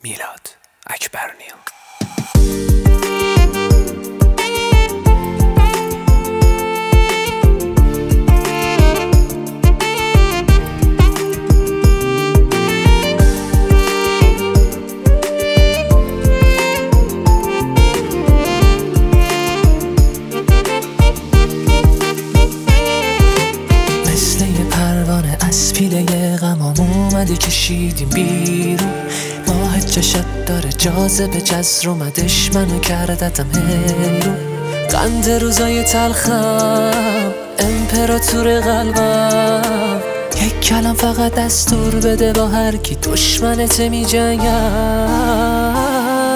میلاد اکبرنیا. از پیله غمام اومدی کشیدیم بیرون، ماه چشت داره جاذبه جزر اومدش منو کردتم هیرون. قند روزای تلخم امپراتور قلبم، یک کلام فقط دستور بده با هر کی دشمنت می جنگم.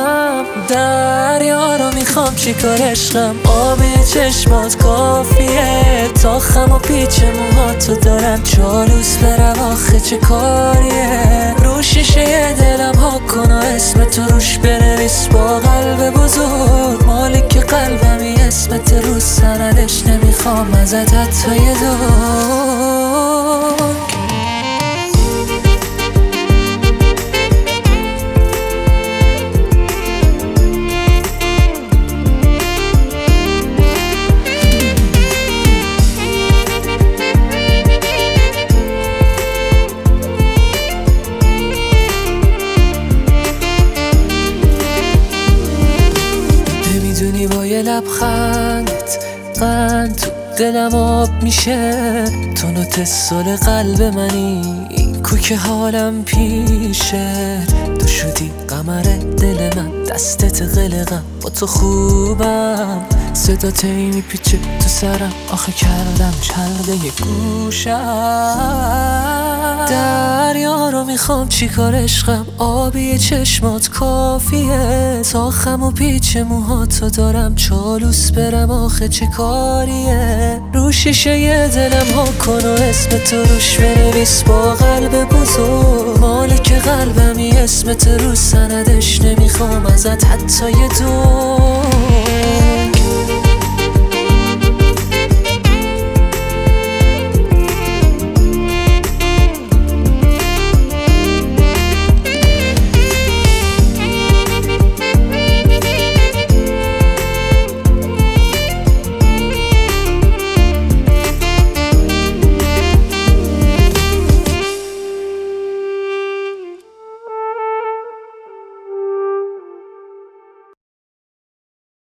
دریا رو میخوام چیکار عشقم، آب چشمات کافیه تا خم و پیچ موهاتو دارم چالوس برم آخه چه کاریه. رو شیشه دلم ها کن و اسم تو روش بنویس با قلب بزرگ، مالک قلبمی اسمت رو سندش نمیخوام ازت حتی یه دنگ. با یه لبخندت قند تو دلم آب میشه، تو نوت سل قلب منی کو که حالم پیشه. تو شدی قمر دل من دستت قلقم با تو خوبم، صدا تی میپیچه تو سرم آخه کردم چرده یه گوشم. دریا رو میخوام چیکار عشقم، آبی چشمات کافیه تا خم و پیچ موهاتو دارم چالوس برم آخه چه کاریه. رو شیشه دلم ها کن و اسم تو روش بنویس با قلب بزرگ، مالک قلبمی اسمت رو سندش نمیخوام ازت حتی یه دنگ.